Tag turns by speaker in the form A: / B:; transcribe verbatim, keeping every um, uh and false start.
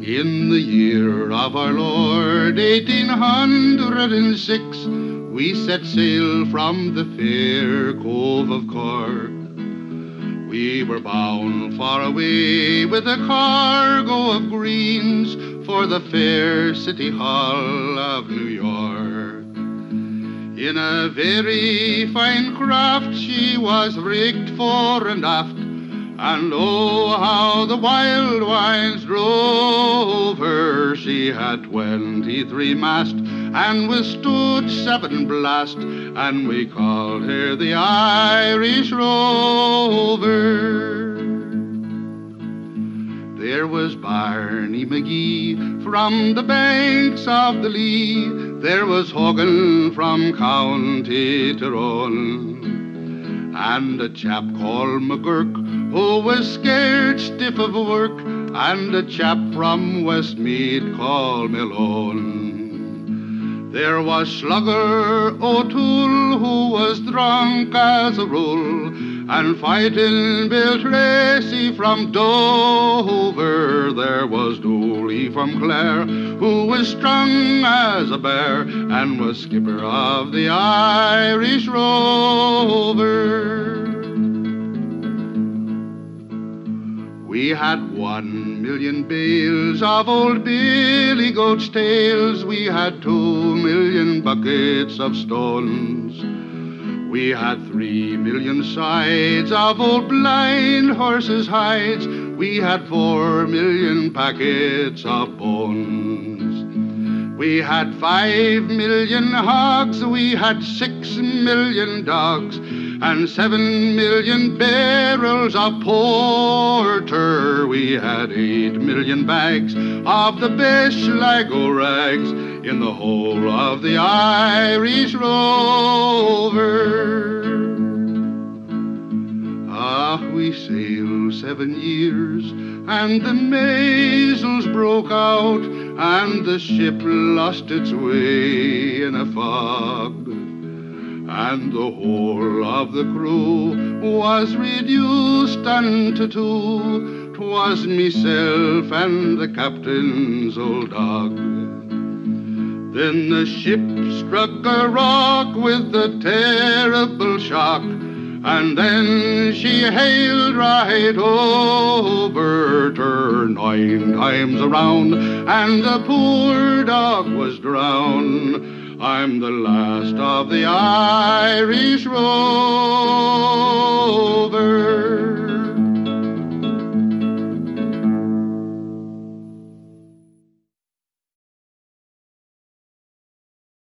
A: In the year of our Lord eighteen hundred and six, we set sail from the fair cove of Cork. We were bound far away with a cargo of greens for the fair city hall of New York. In a very fine craft she was rigged fore and aft, and oh, how the wild winds drove her. She had twenty-three mast and withstood seven blast, and we called her the Irish Rover. There was Barney McGee from the banks of the Lee. There was Hogan from County Tyrone, and a chap called McGurk who was scared stiff of work, and a chap from Westmeath called Malone. There was Slugger O'Toole who was drunk as a rule, and Fighting Bill Tracy from Dover. There was Dooley from Clare who was strong as a bear, and was skipper of the Irish Rover. We had one million bales of old Billy Goat's tails. We had two million buckets of stones. We had three million sides of old blind horses' hides. We had four million packets of bones. We had five million hogs. We had six million dogs, and seven million barrels of porter. We had eight million bags of the best Sligo rags in the whole of the Irish Rover. Ah, we sailed seven years, and the measles broke out, and the ship lost its way in a fog, and the whole of the crew was reduced unto two. 'Twas myself and the captain's old dog. Then the ship struck a rock with a terrible shock, and then she hailed right over, turned nine times around, and the poor dog was drowned. I'm the last of the Irish Rover.